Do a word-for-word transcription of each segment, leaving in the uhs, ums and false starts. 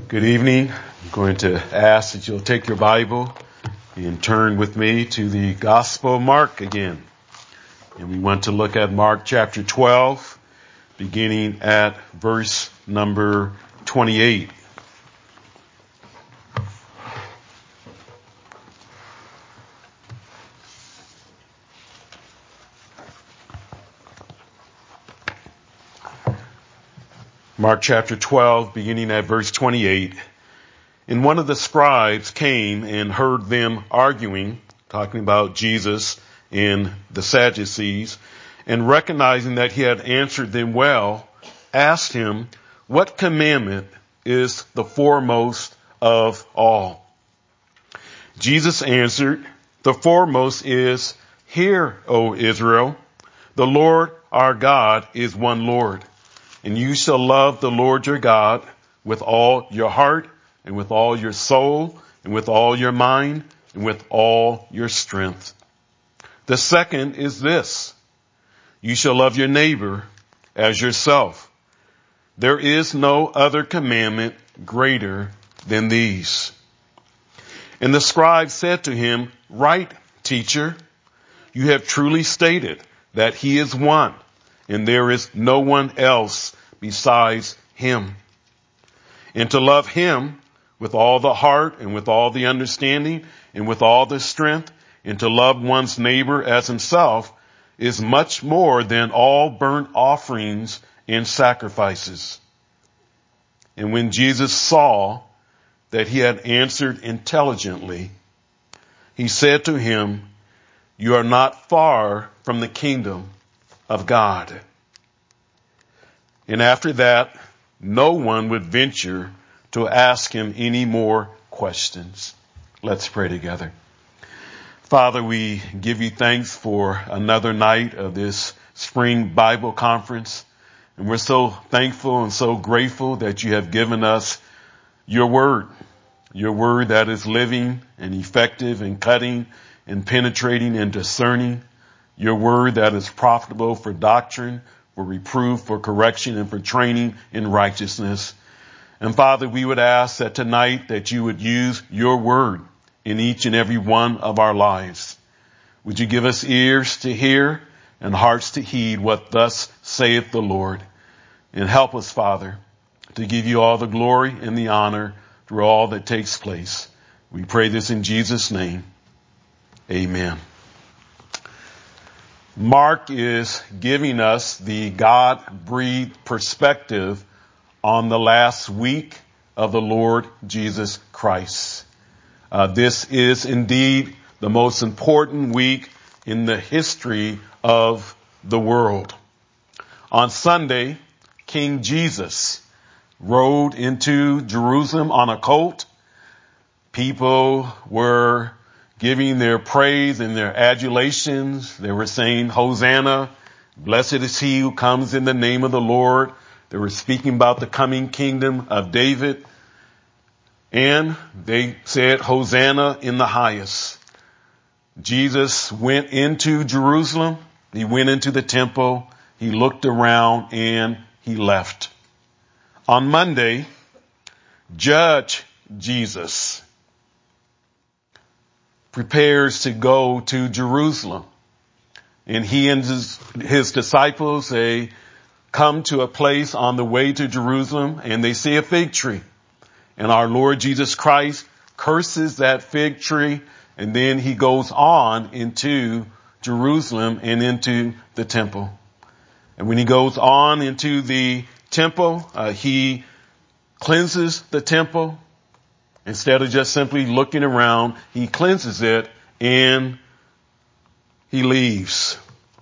Good evening. I'm going to ask that you'll take your Bible and turn with me to the Gospel of Mark again. And we want to look at Mark chapter twelve, beginning at verse number twenty-eight. Mark chapter twelve, beginning at verse twenty-eight. And one of the scribes came and heard them arguing, talking about Jesus and the Sadducees, and recognizing that he had answered them well, asked him, "What commandment is the foremost of all?" Jesus answered, "The foremost is, Hear, O Israel, the Lord our God is one Lord. And you shall love the Lord your God with all your heart and with all your soul and with all your mind and with all your strength. The second is this, you shall love your neighbor as yourself. There is no other commandment greater than these." And the scribe said to him, "Right, teacher, you have truly stated that he is one, and there is no one else besides him. And to love him with all the heart and with all the understanding and with all the strength, and to love one's neighbor as himself is much more than all burnt offerings and sacrifices." And when Jesus saw that he had answered intelligently, he said to him, "You are not far from the kingdom of God." And after that, no one would venture to ask him any more questions. Let's pray together. Father, we give you thanks for another night of this spring Bible conference. And we're so thankful and so grateful that you have given us your word, your word that is living and effective and cutting and penetrating and discerning, your word that is profitable for doctrine, for reproof, for correction, and for training in righteousness. And Father, we would ask that tonight that you would use your word in each and every one of our lives. Would you give us ears to hear and hearts to heed what thus saith the Lord? And help us, Father, to give you all the glory and the honor through all that takes place. We pray this in Jesus' name. Amen. Mark is giving us the God-breathed perspective on the last week of the Lord Jesus Christ. Uh, this is indeed the most important week in the history of the world. On Sunday, King Jesus rode into Jerusalem on a colt. People were giving their praise and their adulations. They were saying, "Hosanna, blessed is he who comes in the name of the Lord." They were speaking about the coming kingdom of David. And they said, "Hosanna in the highest." Jesus went into Jerusalem. He went into the temple. He looked around and he left. On Monday, Judge Jesus prepares to go to Jerusalem. And he and his, his disciples, they come to a place on the way to Jerusalem and they see a fig tree. And our Lord Jesus Christ curses that fig tree, and then he goes on into Jerusalem and into the temple. And when he goes on into the temple, uh, he cleanses the temple. Instead of just simply looking around, he cleanses it and he leaves.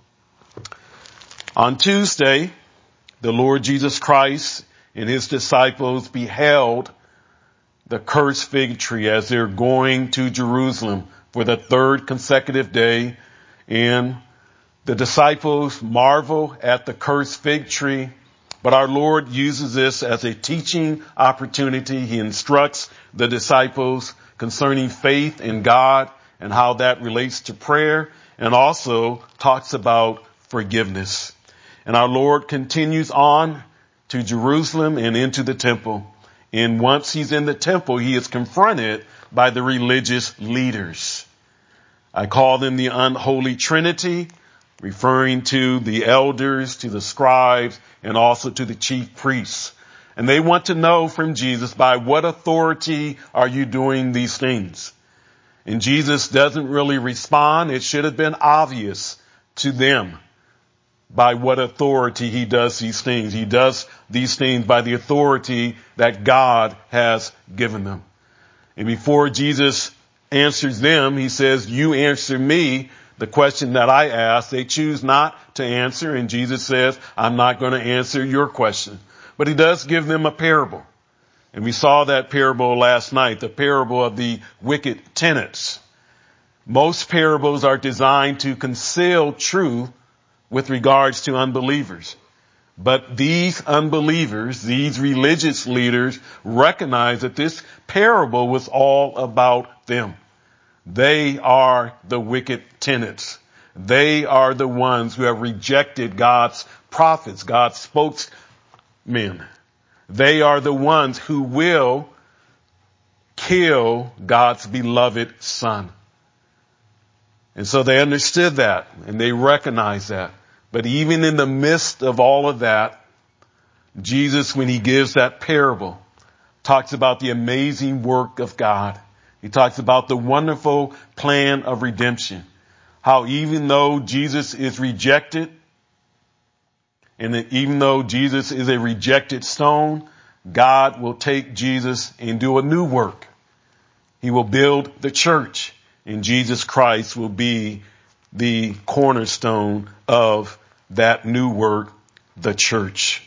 On Tuesday, the Lord Jesus Christ and his disciples beheld the cursed fig tree as they're going to Jerusalem for the third consecutive day. And the disciples marvel at the cursed fig tree. But our Lord uses this as a teaching opportunity. He instructs the disciples concerning faith in God and how that relates to prayer, and also talks about forgiveness. And our Lord continues on to Jerusalem and into the temple. And once he's in the temple, he is confronted by the religious leaders. I call them the unholy trinity, referring to the elders, to the scribes, and also to the chief priests. And they want to know from Jesus, by what authority are you doing these things? And Jesus doesn't really respond. It should have been obvious to them by what authority he does these things. He does these things by the authority that God has given them. And before Jesus answers them, he says, you answer me the question that I asked. They choose not to answer. And Jesus says, I'm not going to answer your question. But he does give them a parable. And we saw that parable last night, the parable of the wicked tenants. Most parables are designed to conceal truth with regards to unbelievers. But these unbelievers, these religious leaders, recognize that this parable was all about them. They are the wicked tenants. They are the ones who have rejected God's prophets, God's spokesmen. They are the ones who will kill God's beloved son. And so they understood that and they recognized that. But even in the midst of all of that, Jesus, when he gives that parable, talks about the amazing work of God. He talks about the wonderful plan of redemption. How even though Jesus is rejected, and even though Jesus is a rejected stone, God will take Jesus and do a new work. He will build the church, and Jesus Christ will be the cornerstone of that new work, the church.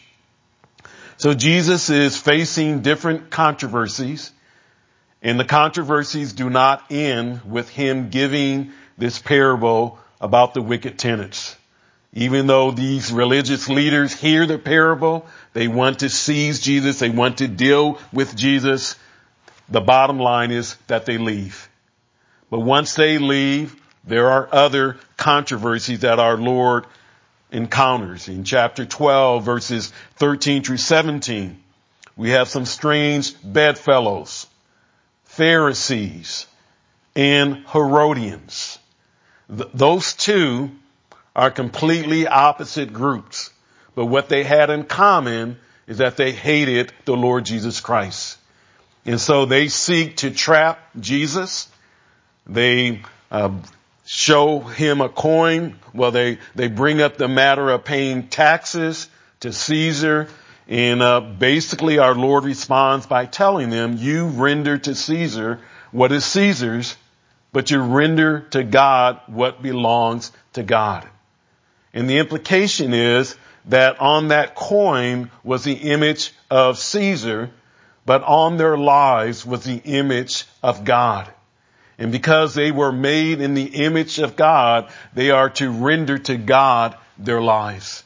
So Jesus is facing different controversies, and the controversies do not end with him giving this parable about the wicked tenants. Even though these religious leaders hear the parable, they want to seize Jesus, they want to deal with Jesus. The bottom line is that they leave. But once they leave, there are other controversies that our Lord encounters. In chapter twelve, verses thirteen through seventeen, we have some strange bedfellows, Pharisees and Herodians. Th- those two are completely opposite groups. But what they had in common is that they hated the Lord Jesus Christ. And so they seek to trap Jesus. They uh, show him a coin. Well, they, they bring up the matter of paying taxes to Caesar. And uh, basically our Lord responds by telling them, you render to Caesar what is Caesar's, but you render to God what belongs to God. And the implication is that on that coin was the image of Caesar, but on their lives was the image of God. And because they were made in the image of God, they are to render to God their lives.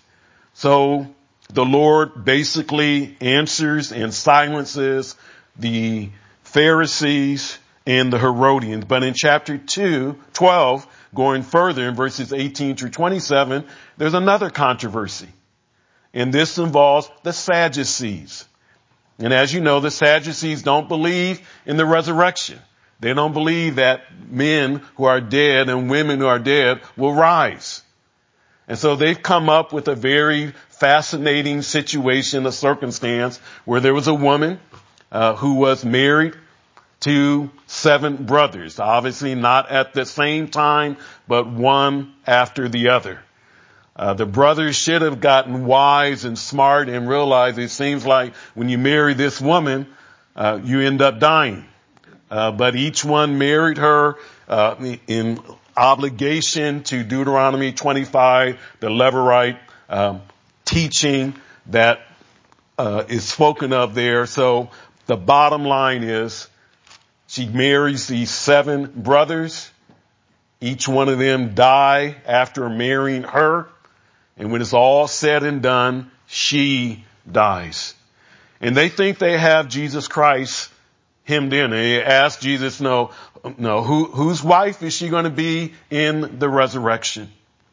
So the Lord basically answers and silences the Pharisees and the Herodians. But in chapter two, twelve, going further in verses eighteen through twenty-seven, there's another controversy. And this involves the Sadducees. And as you know, the Sadducees don't believe in the resurrection. They don't believe that men who are dead and women who are dead will rise. And so they've come up with a very fascinating situation, a circumstance where there was a woman uh, who was married to seven brothers, obviously not at the same time, but one after the other. Uh, the brothers should have gotten wise and smart and realized it seems like when you marry this woman, uh, you end up dying. Uh, but each one married her uh, in obligation to Deuteronomy twenty-five, the Levirate um, teaching that uh, is spoken of there. So the bottom line is she marries these seven brothers. Each one of them die after marrying her. And when it's all said and done, she dies. And they think they have Jesus Christ hemmed in. And they ask Jesus, no, no, who, whose wife is she going to be in the resurrection?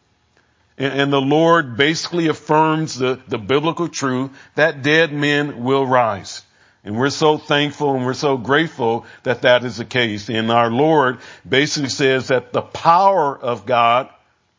And, and the Lord basically affirms the, the biblical truth that dead men will rise. And we're so thankful and we're so grateful that that is the case. And our Lord basically says that the power of God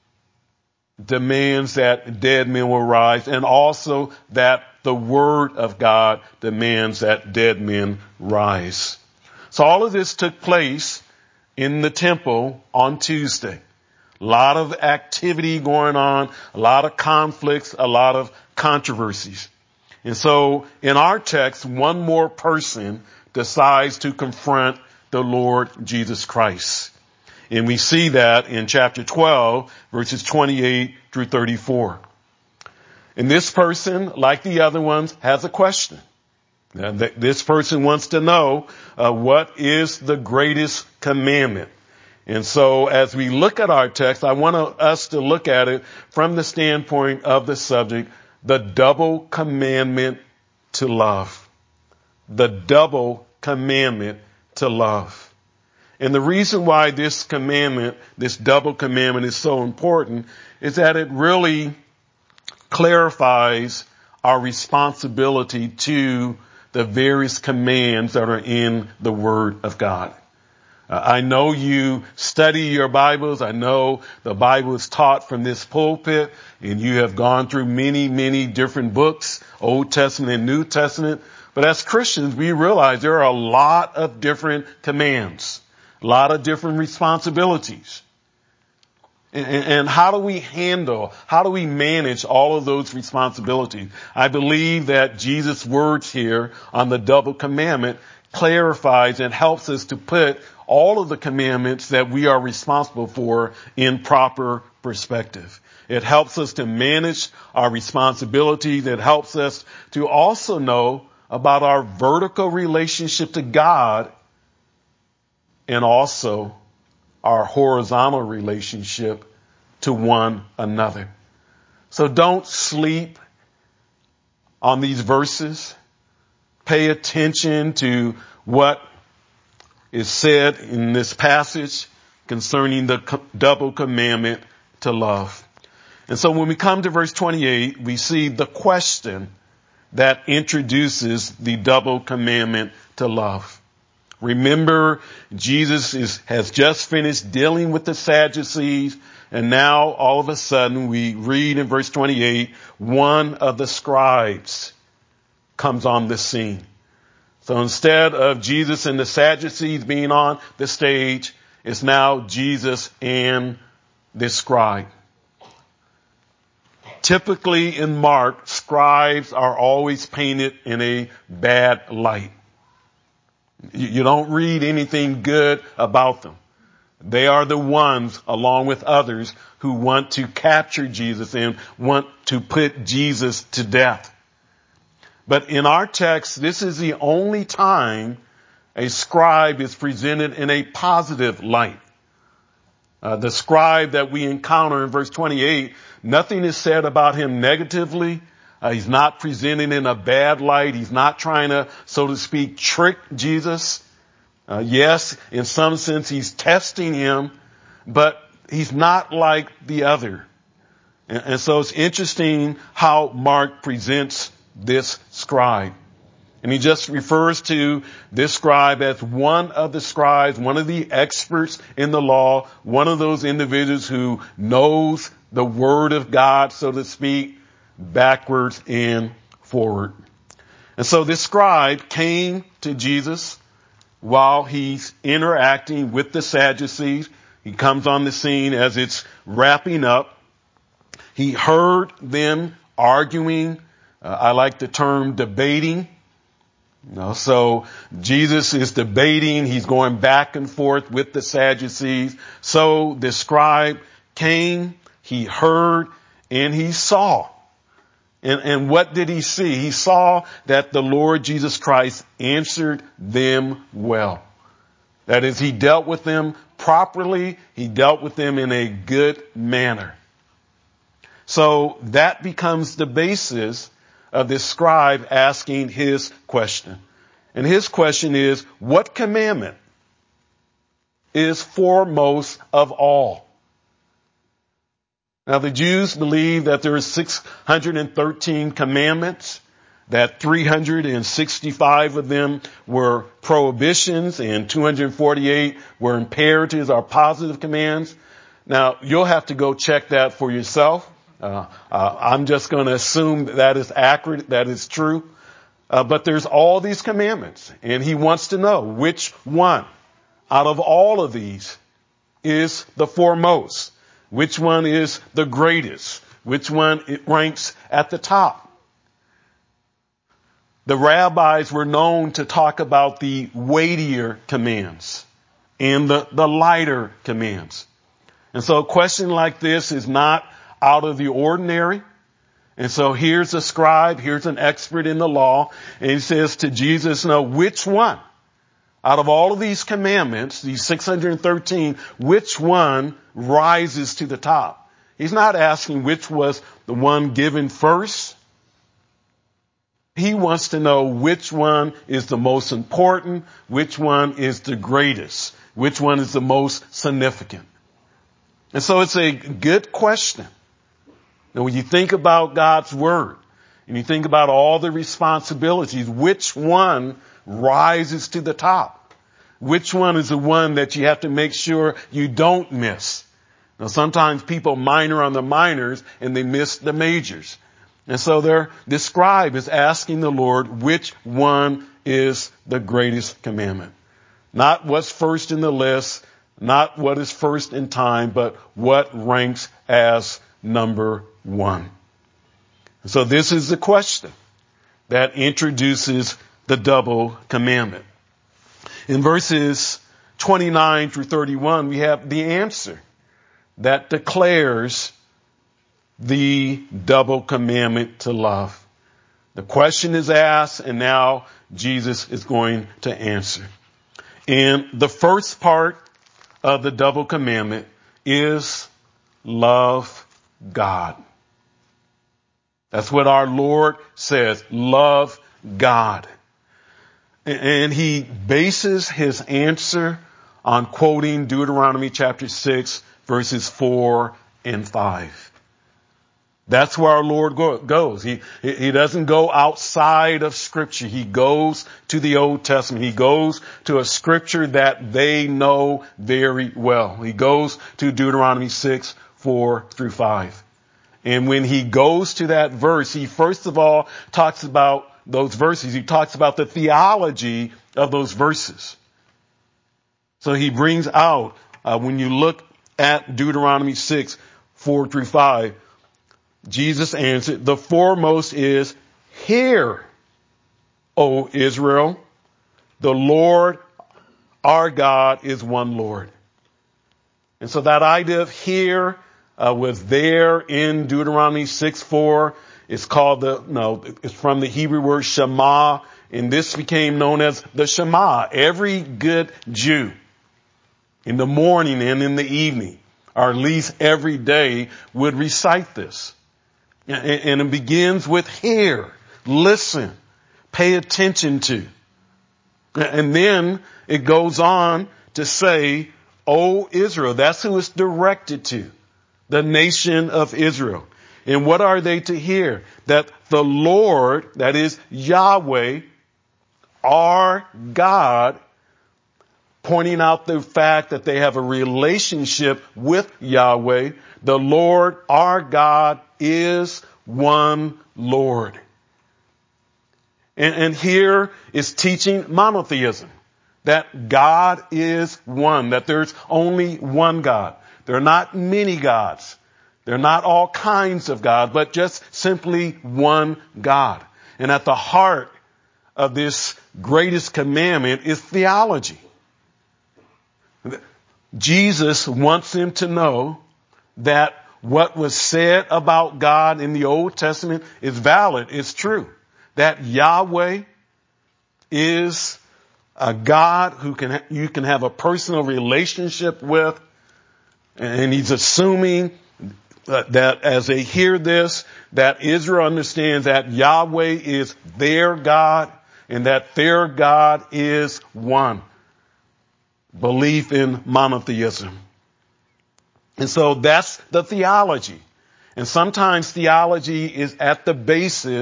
demands that dead men will rise, and also that the word of God demands that dead men rise. So all of this took place in the temple on Tuesday. A lot of activity going on, a lot of conflicts, a lot of controversies. And so in our text, one more person decides to confront the Lord Jesus Christ. And we see that in chapter twelve, verses twenty-eight through thirty-four. And this person, like the other ones, has a question. Now, th- this person wants to know, uh, what is the greatest commandment? And so as we look at our text, I want to, us to look at it from the standpoint of the subject, the double commandment to love. The double commandment to love. And the reason why this commandment, this double commandment is so important is that it really clarifies our responsibility to the various commands that are in the Word of God. Uh, I know you study your Bibles. I know the Bible is taught from this pulpit, and you have gone through many, many different books, Old Testament and New Testament. But as Christians, we realize there are a lot of different commands, a lot of different responsibilities. And, and how do we handle, how do we manage all of those responsibilities? I believe that Jesus' words here on the double commandment clarifies and helps us to put all of the commandments that we are responsible for in proper perspective. It helps us to manage our responsibilities. It helps us to also know about our vertical relationship to God and also our horizontal relationship to one another. So don't sleep on these verses. Pay attention to what is said in this passage concerning the co- double commandment to love. And so when we come to verse twenty-eight, we see the question that introduces the double commandment to love. Remember, Jesus is, has just finished dealing with the Sadducees, and now all of a sudden we read in verse twenty-eight, one of the scribes comes on the scene. So instead of Jesus and the Sadducees being on the stage, it's now Jesus and this scribe. Typically in Mark, scribes are always painted in a bad light. You don't read anything good about them. They are the ones, along with others, who want to capture Jesus and want to put Jesus to death. But in our text, this is the only time a scribe is presented in a positive light. Uh, the scribe that we encounter in verse twenty-eight, nothing is said about him negatively. Uh, he's not presented in a bad light. He's not trying to, so to speak, trick Jesus. Uh, yes, in some sense, he's testing him, but he's not like the other. And, and so it's interesting how Mark presents this scribe. And he just refers to this scribe as one of the scribes, one of the experts in the law, one of those individuals who knows the word of God, so to speak, backwards and forward. And so this scribe came to Jesus while he's interacting with the Sadducees. He comes on the scene as it's wrapping up. He heard them arguing. Uh, I like the term debating. You know, so Jesus is debating. He's going back and forth with the Sadducees. So the scribe came, he heard, and he saw. And, and what did he see? He saw that the Lord Jesus Christ answered them well. That is, he dealt with them properly. He dealt with them in a good manner. So that becomes the basis of this scribe asking his question. And his question is, what commandment is foremost of all? Now the Jews believe that there are six hundred thirteen commandments. that three hundred sixty-five of them were prohibitions and two hundred forty-eight were imperatives or positive commands. Now, you'll have to go check that for yourself. Uh, uh, I'm just going to assume that is accurate, that is true. Uh, but there's all these commandments, and he wants to know which one out of all of these is the foremost, which one is the greatest, which one it ranks at the top. The rabbis were known to talk about the weightier commands and the, the lighter commands. And so a question like this is not out of the ordinary. And so here's a scribe, here's an expert in the law, and he says to Jesus, no, which one out of all of these commandments, these six hundred thirteen, which one rises to the top? He's not asking which was the one given first. He wants to know which one is the most important, which one is the greatest, which one is the most significant. And so it's a good question. Now, when you think about God's word and you think about all the responsibilities, which one rises to the top? Which one is the one that you have to make sure you don't miss? Now, sometimes people minor on the minors and they miss the majors. And so there, this scribe is asking the Lord which one is the greatest commandment. Not what's first in the list, not what is first in time, but what ranks as number one. So this is the question that introduces the double commandment. In verses twenty-nine through thirty-one, we have the answer that declares the double commandment to love. The question is asked, and now Jesus is going to answer. And the first part of the double commandment is love God. That's what our Lord says, love God. And he bases his answer on quoting Deuteronomy chapter six, verses four and five. That's where our Lord go, goes. He, he doesn't go outside of Scripture. He goes to the Old Testament. He goes to a Scripture that they know very well. He goes to Deuteronomy six, four through five. And when he goes to that verse, he first of all talks about those verses. He talks about the theology of those verses. So he brings out, uh, when you look at Deuteronomy six, four through five, Jesus answered, the foremost is, hear, O Israel, the Lord our God is one Lord. And so that idea of hear uh, was there in Deuteronomy six, four. It's called the, no, it's from the Hebrew word Shema, and this became known as the Shema. Every good Jew in the morning and in the evening, or at least every day, would recite this. And it begins with hear, listen, pay attention to. And then it goes on to say, O Israel. That's who it's directed to, the nation of Israel. And what are they to hear? That the Lord, that is Yahweh, our God, pointing out the fact that they have a relationship with Yahweh. The Lord, our God, is one Lord. And, and here is teaching monotheism, that God is one, that there's only one God. There are not many gods. There are not all kinds of gods, but just simply one God. And at the heart of this greatest commandment is theology. Jesus wants them to know that what was said about God in the Old Testament is valid, it's true. That Yahweh is a God who can you can have a personal relationship with, and he's assuming that as they hear this, that Israel understands that Yahweh is their God and that their God is one. Belief in monotheism. And so that's the theology. And sometimes theology is at the basis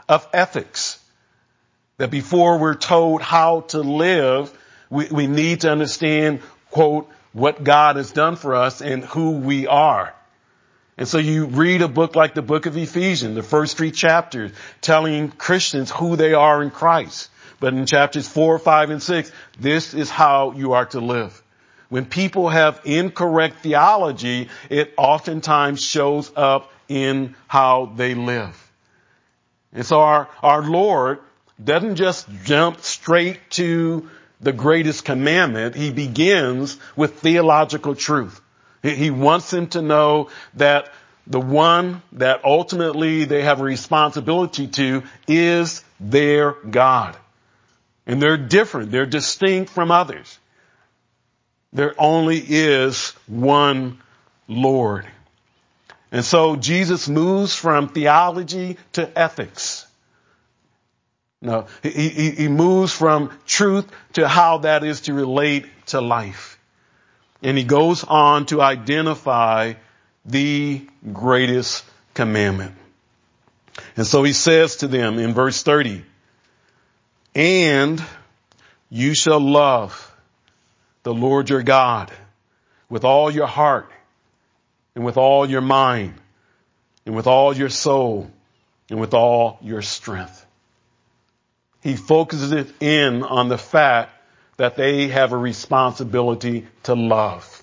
of ethics. That before we're told how to live, we, we need to understand, quote, what God has done for us and who we are. And so you read a book like the book of Ephesians, the first three chapters, telling Christians who they are in Christ. But in chapters four, five, and six, this is how you are to live. When people have incorrect theology, it oftentimes shows up in how they live. And so our, our Lord doesn't just jump straight to the greatest commandment. He begins with theological truth. He wants them to know that the one that ultimately they have a responsibility to is their God. And they're different. They're distinct from others. There only is one Lord. And so Jesus moves from theology to ethics. No, he, he, he moves from truth to how that is to relate to life. And he goes on to identify the greatest commandment. And so he says to them in verse thirty, and you shall love the Lord your God with all your heart and with all your mind and with all your soul and with all your strength. He focuses it in on the fact that they have a responsibility to love.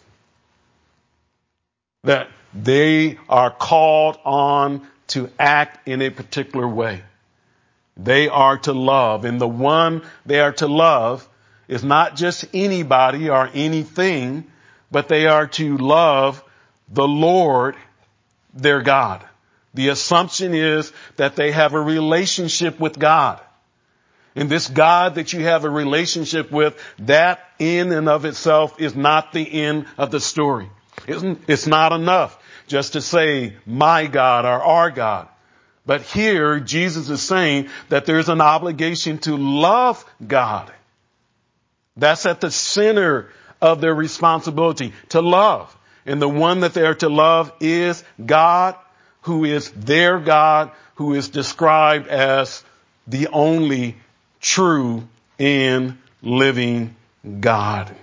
That they are called on to act in a particular way. They are to love. And the one they are to love is not just anybody or anything, but they are to love the Lord, their God. The assumption is that they have a relationship with God. And this God that you have a relationship with, that in and of itself is not the end of the story. It's not enough just to say my God or our God. But here Jesus is saying that there's an obligation to love God. That's at the center of their responsibility, to love. And the one that they are to love is God, who is their God, who is described as the only true and living God.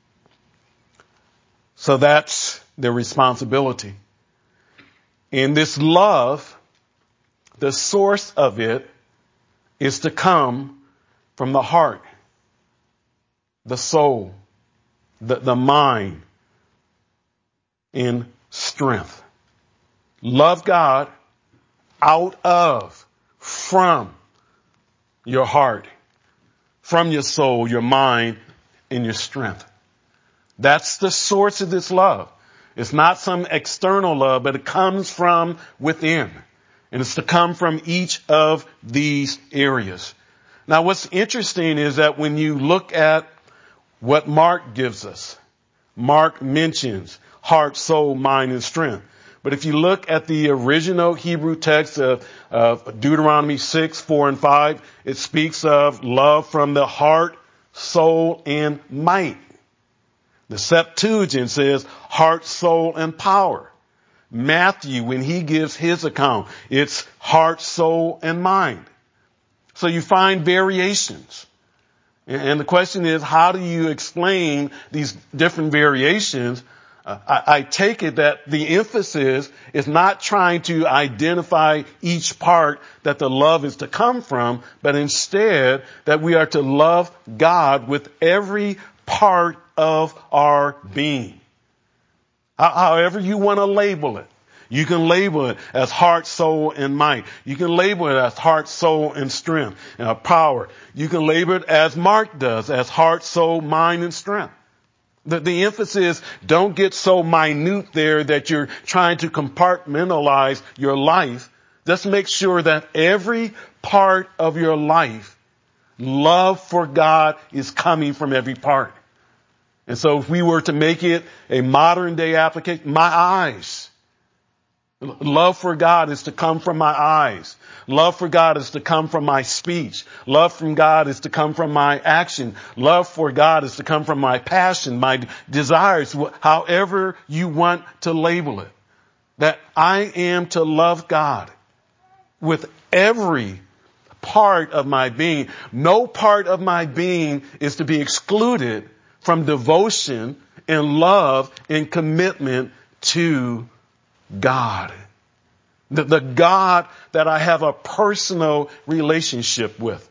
So that's their responsibility. And this love, the source of it is to come from the heart, the soul, the, the mind, and strength. Love God out of, from your heart, from your soul, your mind, and your strength. That's the source of this love. It's not some external love, but it comes from within. And it's to come from each of these areas. Now, what's interesting is that when you look at what Mark gives us, Mark mentions heart, soul, mind, and strength. But if you look at the original Hebrew text of, of Deuteronomy six, four, and five, it speaks of love from the heart, soul, and might. The Septuagint says heart, soul, and power. Matthew, when he gives his account, it's heart, soul, and mind. So you find variations. And the question is, how do you explain these different variations? Uh, I, I take it that the emphasis is not trying to identify each part that the love is to come from, but instead that we are to love God with every part of our being. However you want to label it. You can label it as heart, soul, and might. You can label it as heart, soul, and strength, and power. You can label it as Mark does, as heart, soul, mind, and strength. The, the emphasis, don't get so minute there that you're trying to compartmentalize your life. Just make sure that every part of your life, love for God is coming from every part. And so if we were to make it a modern day application, my eyes. Love for God is to come from my eyes. Love for God is to come from my speech. Love from God is to come from my action. Love for God is to come from my passion, my desires, however you want to label it. That I am to love God with every part of my being. No part of my being is to be excluded from devotion and love and commitment to God. The, the God that I have a personal relationship with.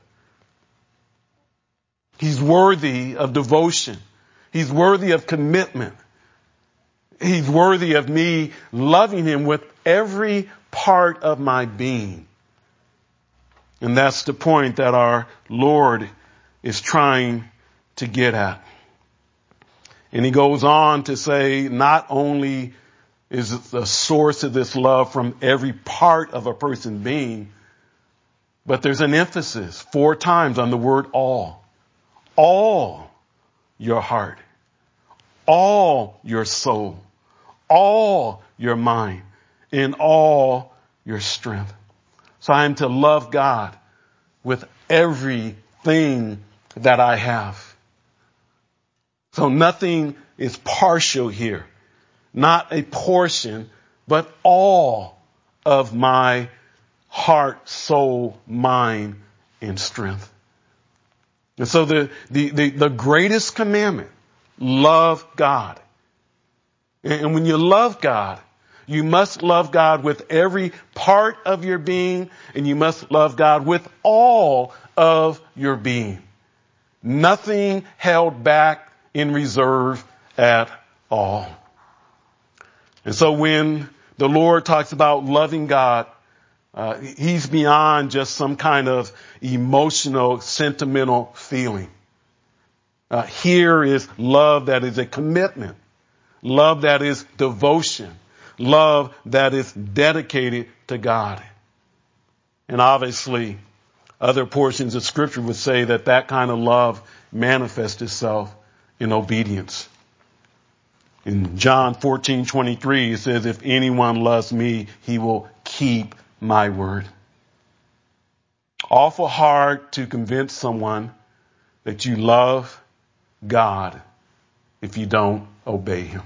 He's worthy of devotion. He's worthy of commitment. He's worthy of me loving him with every part of my being. And that's the point that our Lord is trying to get at. And he goes on to say, not only is the source of this love from every part of a person's being, but there's an emphasis four times on the word all. All your heart, all your soul, all your mind, and all your strength. So I am to love God with everything that I have. So nothing is partial here. Not a portion, but all of my heart, soul, mind, and strength. And so the, the, the, the greatest commandment, love God. And when you love God, you must love God with every part of your being, and you must love God with all of your being. Nothing held back in reserve at all. And so when the Lord talks about loving God, uh, he's beyond just some kind of emotional, sentimental feeling. Uh, here is love that is a commitment, love that is devotion, love that is dedicated to God. And obviously, other portions of Scripture would say that that kind of love manifests itself in obedience. In John fourteen twenty-three, it says, if anyone loves me, he will keep my word. Awful hard to convince someone that you love God if you don't obey him.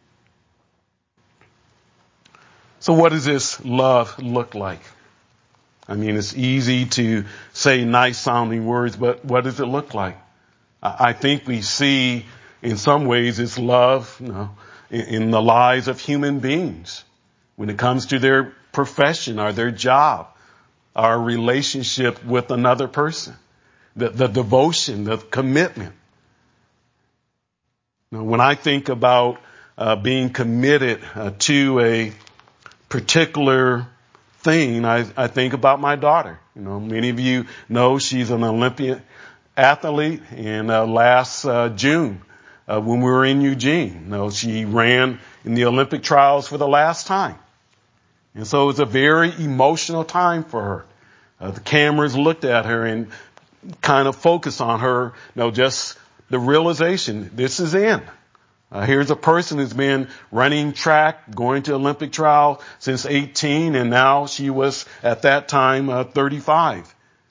So what does this love look like? I mean, it's easy to say nice sounding words, but what does it look like? I think we see in some ways it's love, you know, in, in the lives of human beings when it comes to their profession or their job, our relationship with another person, the, the devotion, the commitment. You know, when I think about uh, being committed uh, to a particular thing, I, I think about my daughter. You know, many of you know she's an Olympian athlete, and uh, last uh, June, uh, when we were in Eugene, you know, she ran in the Olympic trials for the last time. And so it was a very emotional time for her. Uh, the cameras looked at her and kind of focused on her, you know, just the realization, this is in. Uh, here's a person who's been running track, going to Olympic trial since eighteen, and now she was at that time uh, thirty-five.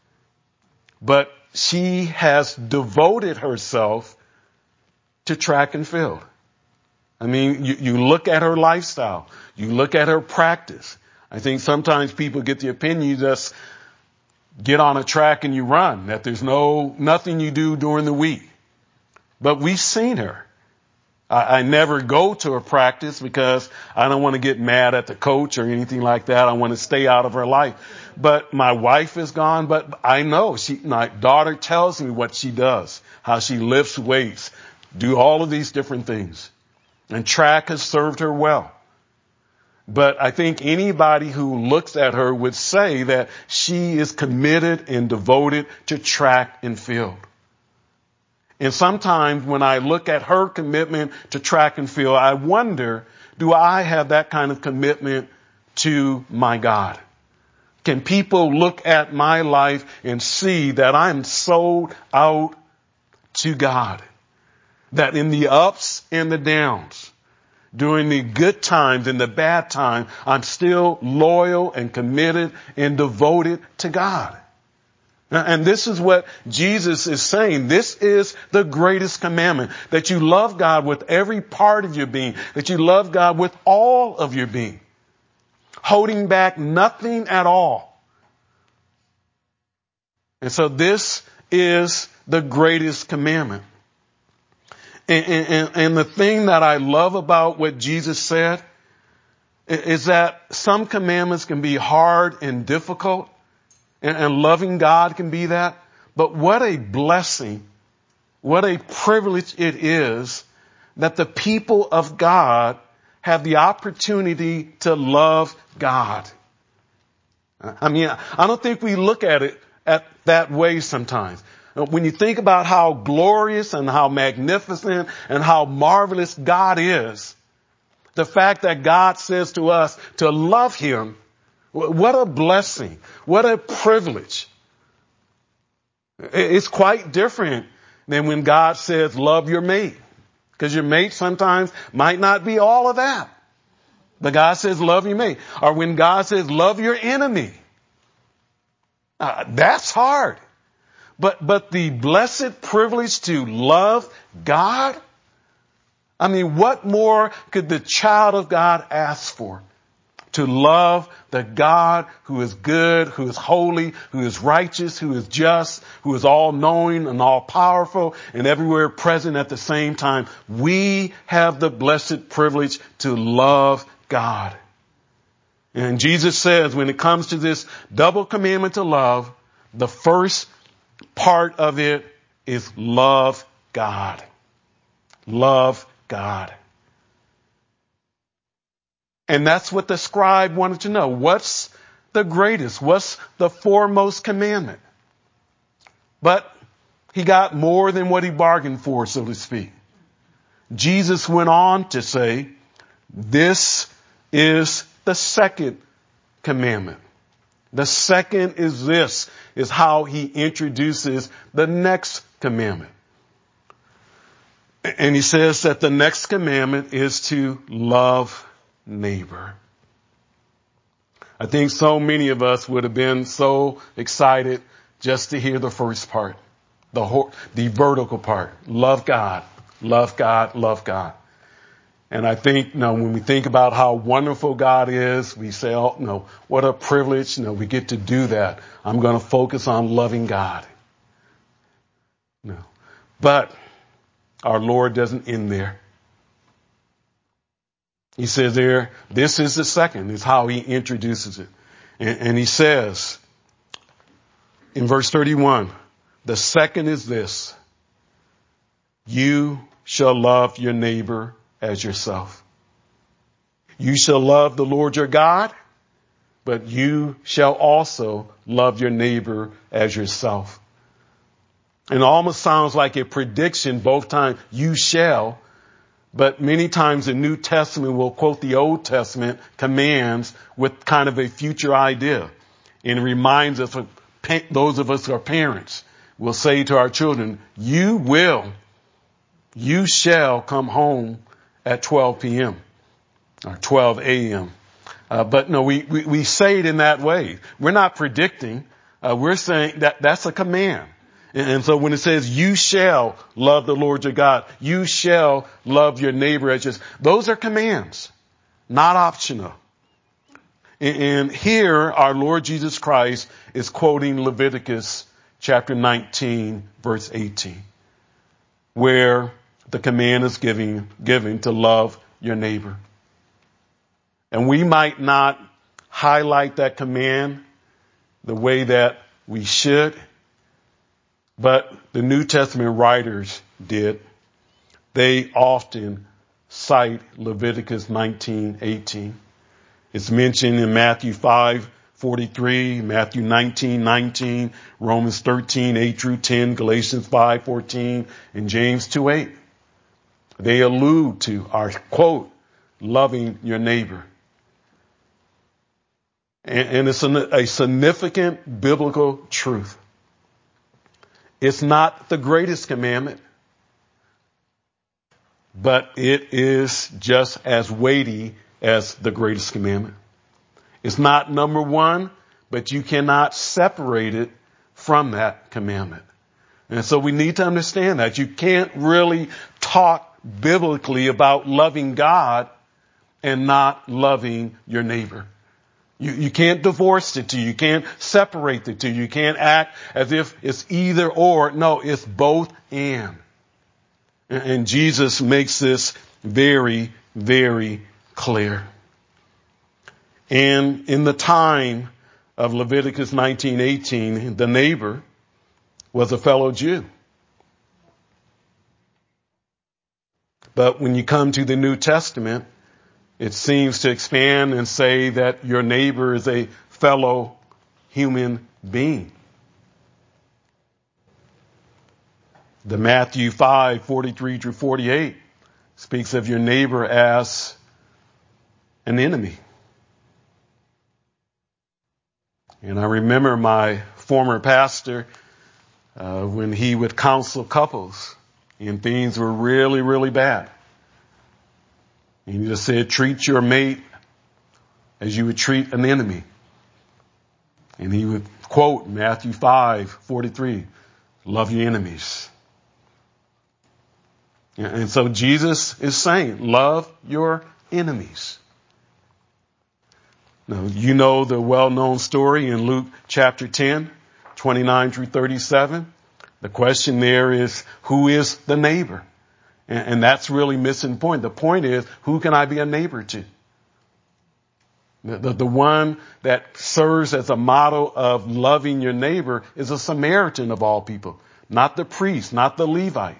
But she has devoted herself to track and field. I mean, you, you look at her lifestyle, you look at her practice. I think sometimes people get the opinion you just get on a track and you run, that there's no nothing you do during the week. But we've seen her. I, I never go to her practice because I don't want to get mad at the coach or anything like that. I want to stay out of her life. But my wife is gone, but I know she, my daughter tells me what she does, how she lifts weights, do all of these different things. And track has served her well. But I think anybody who looks at her would say that she is committed and devoted to track and field. And sometimes when I look at her commitment to track and field, I wonder, do I have that kind of commitment to my God? Can people look at my life and see that I'm sold out to God? That in the ups and the downs, during the good times and the bad times, I'm still loyal and committed and devoted to God. And this is what Jesus is saying. This is the greatest commandment, that you love God with every part of your being, that you love God with all of your being, holding back nothing at all. And so this is the greatest commandment. And, and, and the thing that I love about what Jesus said is that some commandments can be hard and difficult, and, and loving God can be that. But what a blessing, what a privilege it is that the people of God have the opportunity to love God. I mean, I don't think we look at it at that way sometimes. When you think about how glorious and how magnificent and how marvelous God is, the fact that God says to us to love him, what a blessing, what a privilege. It's quite different than when God says love your mate, because your mate sometimes might not be all of that. But God says love your mate. Or when God says love your enemy. Uh, that's hard. But, but the blessed privilege to love God? I mean, what more could the child of God ask for? To love the God who is good, who is holy, who is righteous, who is just, who is all-knowing and all-powerful and everywhere present at the same time. We have the blessed privilege to love God. And Jesus says when it comes to this double commandment to love, the first part of it is love God. Love God. And that's what the scribe wanted to know. What's the greatest? What's the foremost commandment? But he got more than what he bargained for, so to speak. Jesus went on to say, this is the second commandment. The second is this, is how he introduces the next commandment. And he says that the next commandment is to love neighbor. I think so many of us would have been so excited just to hear the first part, the whole, the vertical part. Love God, love God, love God. And I think, you know, when we think about how wonderful God is, we say, oh, no, what a privilege. You know, we get to do that. I'm going to focus on loving God. No. But our Lord doesn't end there. He says there, this is the second, is how he introduces it. And, and he says in verse thirty-one, the second is this, you shall love your neighbor as yourself. You shall love the Lord your God, but you shall also love your neighbor as yourself. And it almost sounds like a prediction both times, you shall, but many times the New Testament will quote the Old Testament commands with kind of a future idea. And it reminds us of those of us who are parents will say to our children, you will, you shall come home at twelve p.m. or twelve a.m. Uh, but no, we, we, we say it in that way. We're not predicting. Uh, we're saying that that's a command. And, and so when it says you shall love the Lord your God, you shall love your neighbor as yourself, those are commands, not optional. And, and here our Lord Jesus Christ is quoting Leviticus chapter nineteen, verse eighteen, where the command is giving, giving to love your neighbor. And we might not highlight that command the way that we should, but the New Testament writers did. They often cite Leviticus nineteen eighteen. It's mentioned in Matthew five forty-three, Matthew nineteen nineteen, Romans thirteen eight through ten, Galatians five fourteen, and James two eight. They allude to our quote, loving your neighbor. And, and it's a, a significant biblical truth. It's not the greatest commandment, but it is just as weighty as the greatest commandment. It's not number one, but you cannot separate it from that commandment. And so we need to understand that you can't really talk biblically about loving God and not loving your neighbor. You, you can't divorce the two. You can't separate the two. You can't act as if it's either or. No, it's both and. And, and Jesus makes this very, very clear. And in the time of Leviticus nineteen eighteen, the neighbor was a fellow Jew. But when you come to the New Testament, it seems to expand and say that your neighbor is a fellow human being. The Matthew five, forty-three through forty-eight speaks of your neighbor as an enemy. And I remember my former pastor, uh, when he would counsel couples and things were really, really bad. And he just said, treat your mate as you would treat an enemy. And he would quote Matthew five, forty-three, love your enemies. And so Jesus is saying, love your enemies. Now, you know the well-known story in Luke chapter ten, twenty-nine through thirty-seven. The question there is, who is the neighbor? And, and that's really missing the point. The point is, who can I be a neighbor to? The, the, the one that serves as a model of loving your neighbor is a Samaritan of all people, not the priest, not the Levite.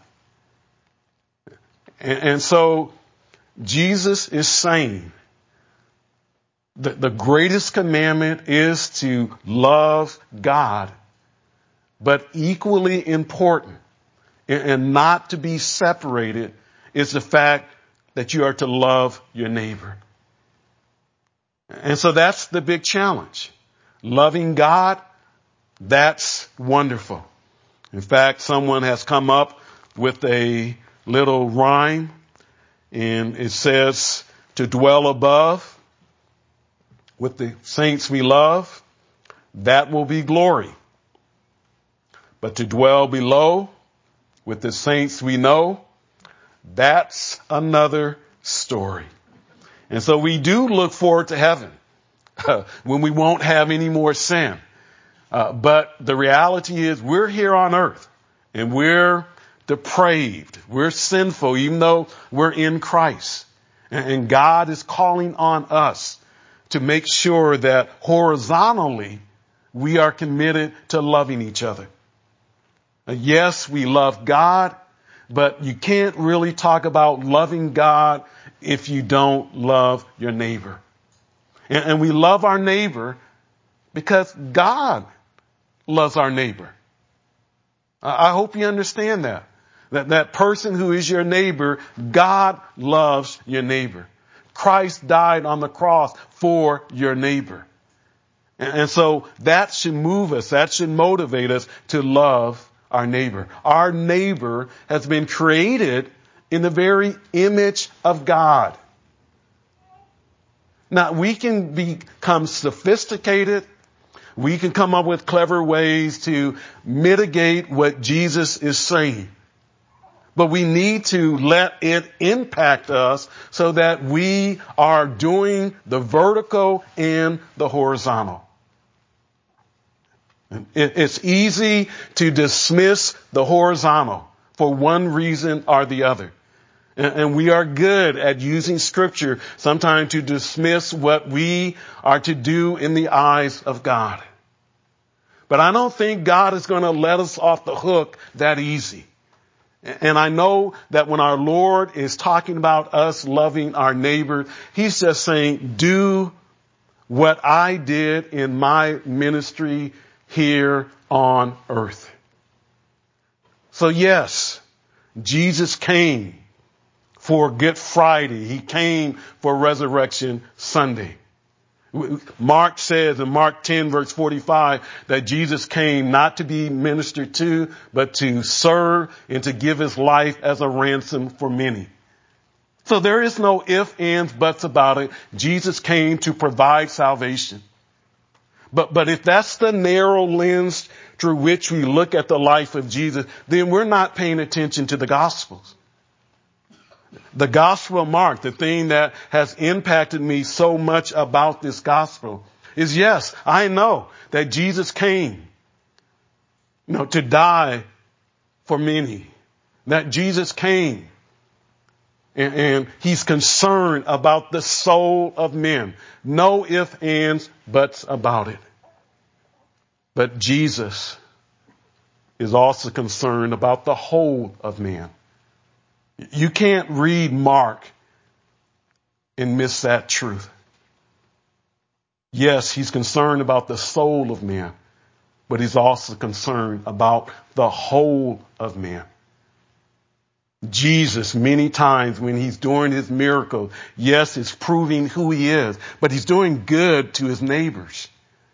And, and so Jesus is saying that the greatest commandment is to love God, but equally important and, and not to be separated is the fact that you are to love your neighbor. And so that's the big challenge. Loving God, that's wonderful. In fact, someone has come up with a little rhyme, and it says, to dwell above with the saints we love, that will be glory. But to dwell below with the saints we know, that's another story. And so we do look forward to heaven uh, when we won't have any more sin. Uh, but the reality is we're here on earth and we're depraved. We're sinful, even though we're in Christ. And, and God is calling on us to make sure that horizontally we are committed to loving each other. Uh, yes, we love God, but you can't really talk about loving God if you don't love your neighbor. And, and we love our neighbor because God loves our neighbor. I, I hope you understand that. That that person who is your neighbor, God loves your neighbor. Christ died on the cross for your neighbor. And, and so that should move us. That should motivate us to love our neighbor. Our neighbor has been created in the very image of God. Now, we can become sophisticated. We can come up with clever ways to mitigate what Jesus is saying. But we need to let it impact us so that we are doing the vertical and the horizontal. It's easy to dismiss the horizontal for one reason or the other. And we are good at using scripture sometimes to dismiss what we are to do in the eyes of God. But I don't think God is going to let us off the hook that easy. And I know that when our Lord is talking about us loving our neighbor, he's just saying, do what I did in my ministry here on earth. So yes, Jesus came for Good Friday. He came for Resurrection Sunday. Mark says in Mark ten verse forty-five that Jesus came not to be ministered to, but to serve and to give his life as a ransom for many. So there is no ifs, ands, buts about it. Jesus came to provide salvation. But, but if that's the narrow lens through which we look at the life of Jesus, then we're not paying attention to the Gospels. The Gospel of Mark, the thing that has impacted me so much about this gospel, is yes, I know that Jesus came, you know, to die for many. That Jesus came and, and he's concerned about the soul of men. No ifs, ands, buts about it. But Jesus is also concerned about the whole of man. You can't read Mark and miss that truth. Yes, he's concerned about the soul of man, but he's also concerned about the whole of man. Jesus, many times when he's doing his miracles, yes, it's proving who he is, but he's doing good to his neighbors.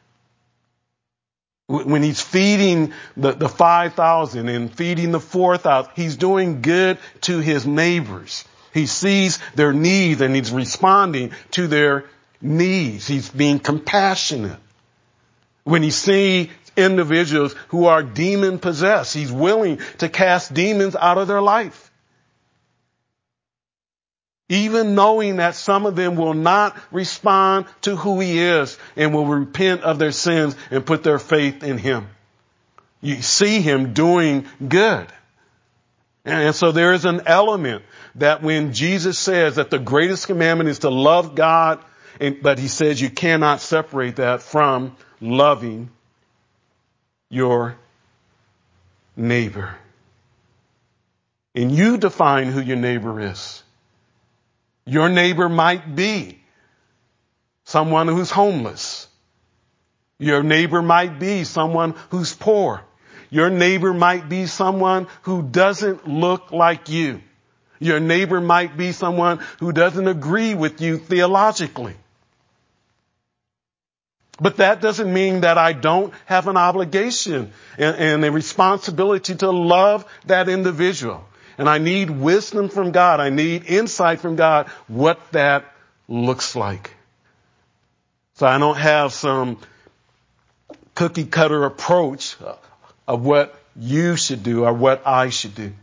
When he's feeding the, the five thousand and feeding the four thousand, he's doing good to his neighbors. He sees their needs and he's responding to their needs. He's being compassionate. When he sees individuals who are demon possessed, he's willing to cast demons out of their life. Even knowing that some of them will not respond to who he is and will repent of their sins and put their faith in him. You see him doing good. And so there is an element that when Jesus says that the greatest commandment is to love God, and, but he says you cannot separate that from loving your neighbor. And you define who your neighbor is. Your neighbor might be someone who's homeless. Your neighbor might be someone who's poor. Your neighbor might be someone who doesn't look like you. Your neighbor might be someone who doesn't agree with you theologically. But that doesn't mean that I don't have an obligation and, and a responsibility to love that individual. And I need wisdom from God. I need insight from God what that looks like. So I don't have some cookie cutter approach of what you should do or what I should do.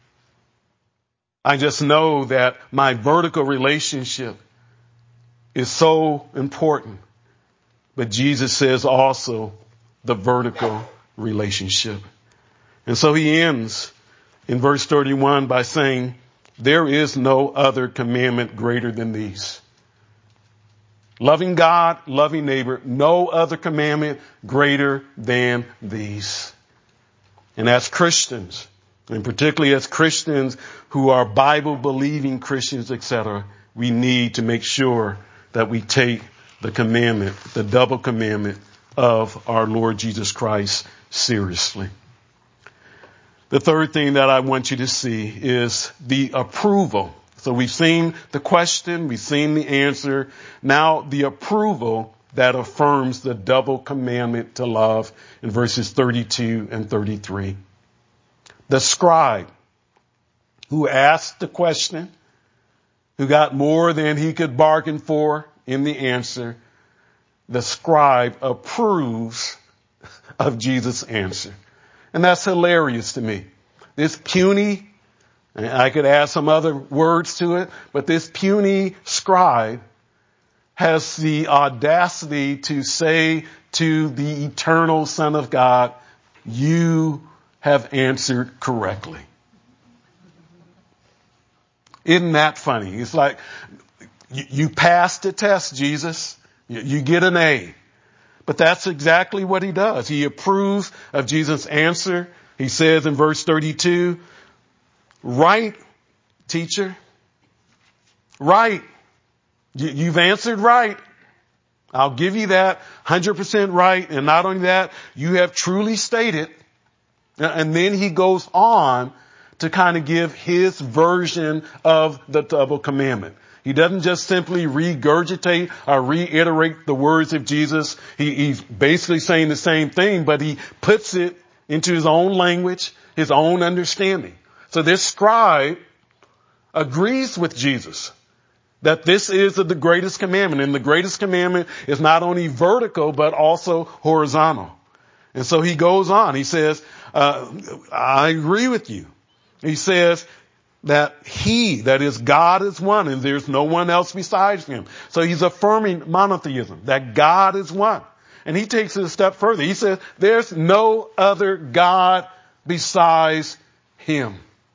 I just know that my vertical relationship is so important. But Jesus says also the vertical relationship. And so he ends in verse thirty-one by saying, there is no other commandment greater than these. Loving God, loving neighbor, no other commandment greater than these. And as Christians, and particularly as Christians who are Bible-believing Christians, et cetera, we need to make sure that we take the commandment, the double commandment of our Lord Jesus Christ seriously. The third thing that I want you to see is the approval. So we've seen the question, we've seen the answer. Now the approval that affirms the double commandment to love in verses thirty-two and thirty-three. The scribe who asked the question, who got more than he could bargain for in the answer, the scribe approves of Jesus' answer. And that's hilarious to me. This puny, and I could add some other words to it, but this puny scribe has the audacity to say to the eternal Son of God, you have answered correctly. Isn't that funny? It's like, you, you passed the test, Jesus. You, you get an A. But that's exactly what he does. He approves of Jesus' answer. He says in verse thirty-two, right, teacher, right. You, you've answered right. I'll give you that one hundred percent right. And not only that, you have truly stated. And then he goes on to kind of give his version of the double commandment. He doesn't just simply regurgitate or reiterate the words of Jesus. He, he's basically saying the same thing, but he puts it into his own language, his own understanding. So this scribe agrees with Jesus that this is the greatest commandment. And the greatest commandment is not only vertical, but also horizontal. And so he goes on. He says, uh, I agree with you. He says, that he, that is God, is one and there's no one else besides him. So he's affirming monotheism, that God is one. And he takes it a step further. He says there's no other God besides him.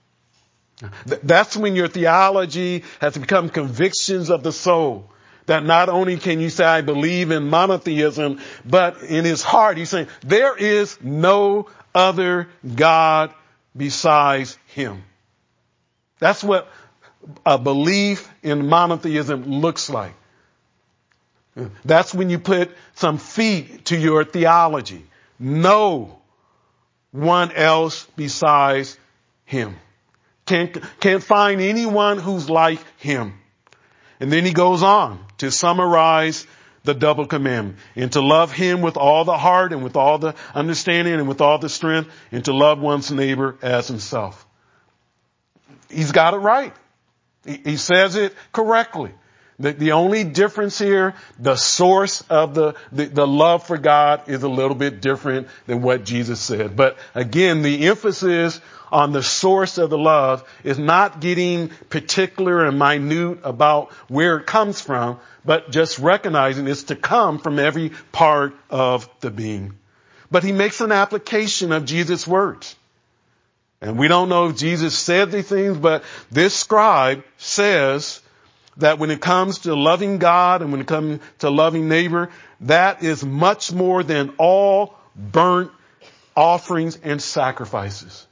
Th- that's when your theology has become convictions of the soul. That not only can you say, I believe in monotheism, but in his heart, he's saying there is no other God besides him. That's what a belief in monotheism looks like. That's when you put some feet to your theology. No one else besides him. Can't, can't find anyone who's like him. And then he goes on to summarize the double commandment, and to love him with all the heart and with all the understanding and with all the strength, and to love one's neighbor as himself. He's got it right. He, he says it correctly. The, the only difference here, the source of the, the, the love for God is a little bit different than what Jesus said. But again, the emphasis on the source of the love is not getting particular and minute about where it comes from, but just recognizing it's to come from every part of the being. But he makes an application of Jesus' words. And we don't know if Jesus said these things, but this scribe says that when it comes to loving God and when it comes to loving neighbor, that is much more than all burnt offerings and sacrifices.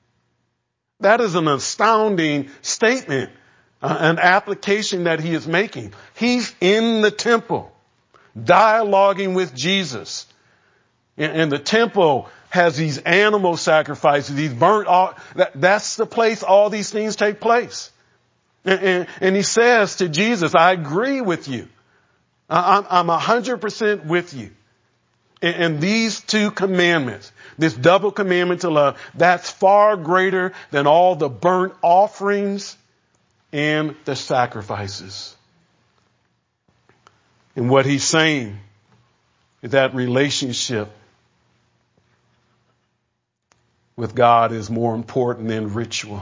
That is an astounding statement, uh, an application that he is making. He's in the temple, dialoguing with Jesus. And, and the temple has these animal sacrifices, these burnt, all, that, that's the place all these things take place. And, and, and he says to Jesus, I agree with you. I'm, I'm a hundred percent with you. And, and these two commandments, this double commandment to love, that's far greater than all the burnt offerings and the sacrifices. And what he's saying is that relationship with God is more important than ritual.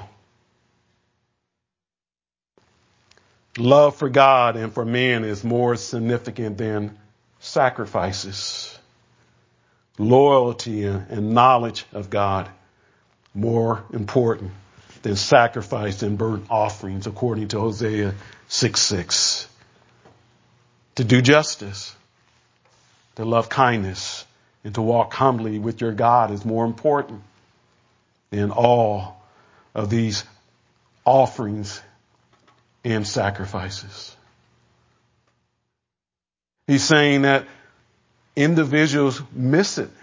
Love for God and for man is more significant than sacrifices. Loyalty and knowledge of God more important than sacrifice and burnt offerings, according to Hosea six six. To do justice, to love kindness, and to walk humbly with your God is more important than all of these offerings and sacrifices. He's saying that individuals miss it.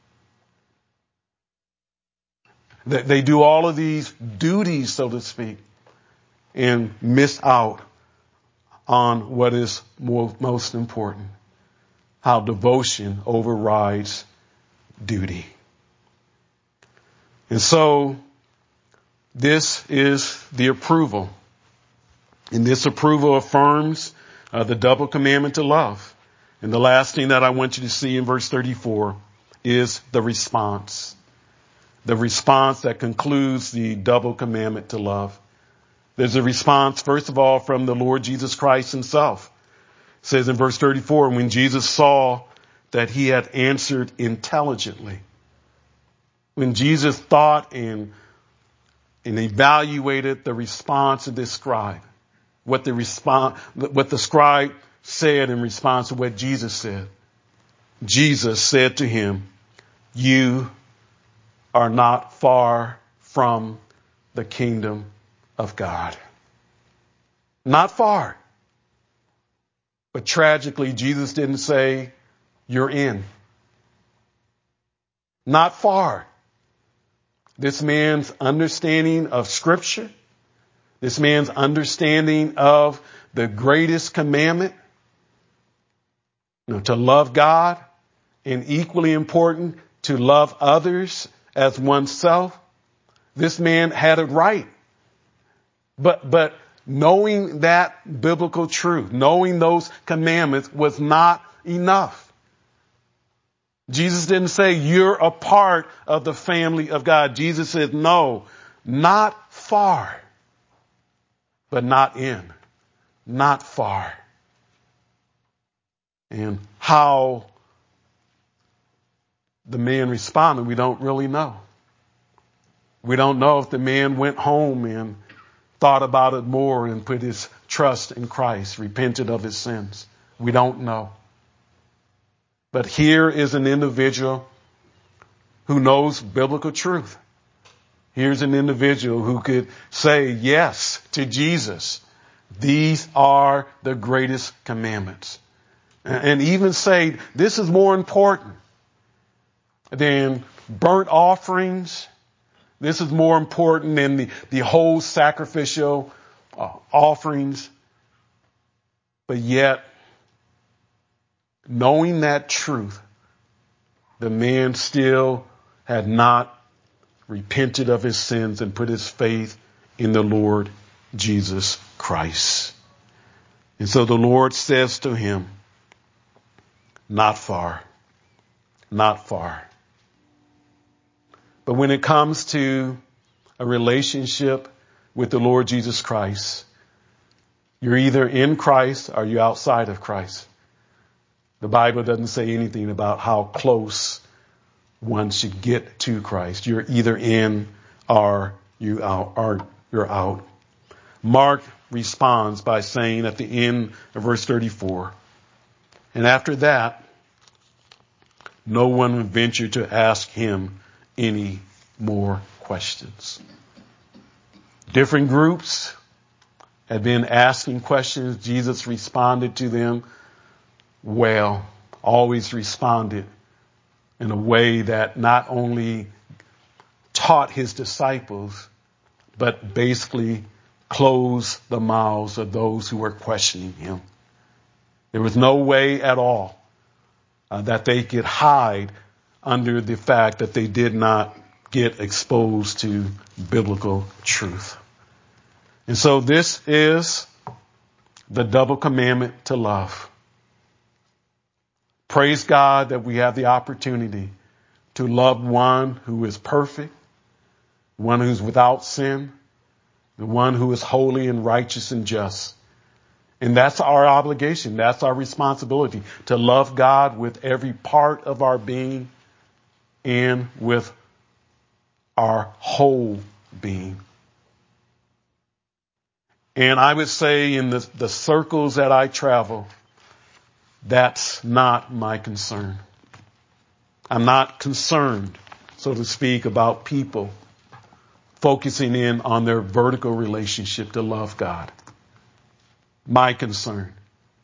That they do all of these duties, so to speak, and miss out on what is more, most important. How devotion overrides duty. And so this is the approval. And this approval affirms uh, the double commandment to love. And the last thing that I want you to see in verse thirty-four is the response. The response that concludes the double commandment to love. There's a response, first of all, from the Lord Jesus Christ himself. It says in verse thirty-four, when Jesus saw that he had answered intelligently. When Jesus thought and, and evaluated the response of this scribe, what the response, what the scribe said in response to what Jesus said, Jesus said to him, you are not far from the kingdom of God. Not far. But tragically, Jesus didn't say, you're in. Not far. This man's understanding of Scripture, this man's understanding of the greatest commandment, you know, to love God, and equally important, to love others as oneself. This man had it right. But, but knowing that biblical truth, knowing those commandments was not enough. Jesus didn't say you're a part of the family of God. Jesus said, no, not far. but not in, not far. And how the man responded, we don't really know. We don't know if the man went home and thought about it more and put his trust in Christ, repented of his sins. We don't know. But here is an individual who knows biblical truth. Here's an individual who could say yes to Jesus. These are the greatest commandments. And even say this is more important than burnt offerings. This is more important than the, the whole sacrificial uh, offerings. But yet, knowing that truth, the man still had not repented of his sins and put his faith in the Lord Jesus Christ. And so the Lord says to him, not far, not far. But when it comes to a relationship with the Lord Jesus Christ, you're either in Christ or you're outside of Christ. The Bible doesn't say anything about how close one should get to Christ. You're either in or you out, or you're out. Mark responds by saying at the end of verse thirty-four, and after that, no one would venture to ask him any more questions. Different groups had been asking questions. Jesus responded to them well, always responded in a way that not only taught his disciples, but basically closed the mouths of those who were questioning him. There was no way at all uh, that they could hide under the fact that they did not get exposed to biblical truth. And so this is the double commandment to love. Praise God that we have the opportunity to love one who is perfect, one who's without sin, the one who is holy and righteous and just. And that's our obligation. That's our responsibility, to love God with every part of our being and with our whole being. And I would say in the, the circles that I travel, that's not my concern. I'm not concerned, so to speak, about people focusing in on their vertical relationship to love God. My concern,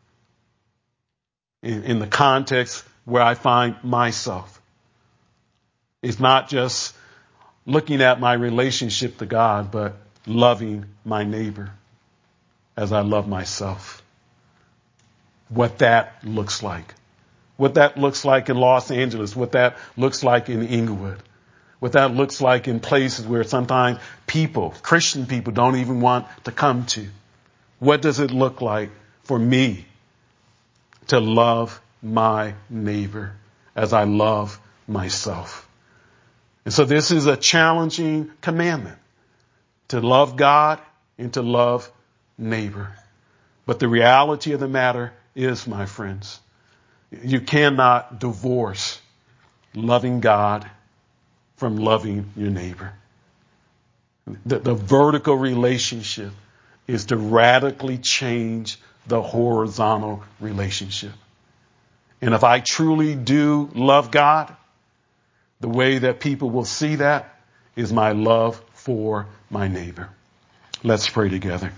in, in the context where I find myself, is not just looking at my relationship to God, but loving my neighbor as I love myself. What that looks like. What that looks like in Los Angeles. What that looks like in Inglewood. What that looks like in places where sometimes people, Christian people, don't even want to come to. What does it look like for me to love my neighbor as I love myself? And so this is a challenging commandment, to love God and to love neighbor. But the reality of the matter is, my friends, you cannot divorce loving God from loving your neighbor. The, the vertical relationship is to radically change the horizontal relationship. And if I truly do love God, the way that people will see that is my love for my neighbor. Let's pray together.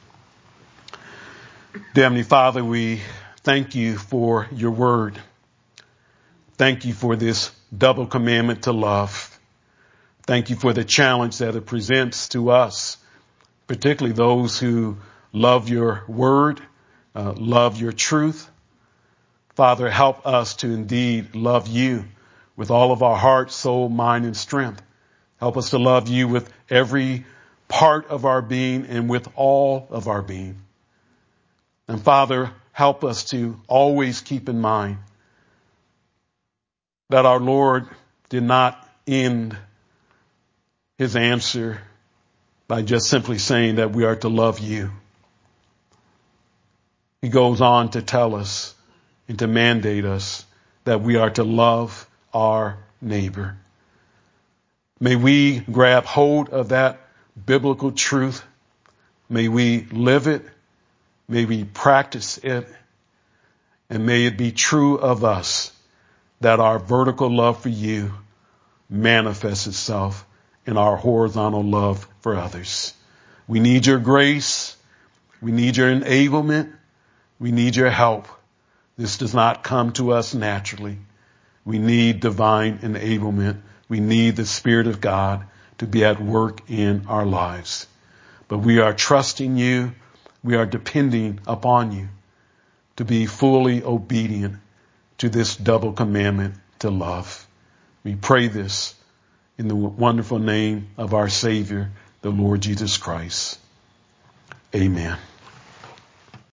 Dear Heavenly Father, we thank you for your word. Thank you for this double commandment to love. Thank you for the challenge that it presents to us, particularly those who love your word, uh, love your truth. Father, help us to indeed love you with all of our heart, soul, mind, and strength. Help us to love you with every part of our being and with all of our being. And Father, help us to always keep in mind that our Lord did not end his answer by just simply saying that we are to love you. he goes on to tell us and to mandate us that we are to love our neighbor. May we grab hold of that biblical truth. May we live it. May we practice it. And may it be true of us that our vertical love for you manifests itself in our horizontal love for others. We need your grace. We need your enablement. We need your help. This does not come to us naturally. We need divine enablement. We need the Spirit of God to be at work in our lives. But we are trusting you. We are depending upon you to be fully obedient to this double commandment to love. We pray this in the wonderful name of our Savior, the Lord Jesus Christ. Amen.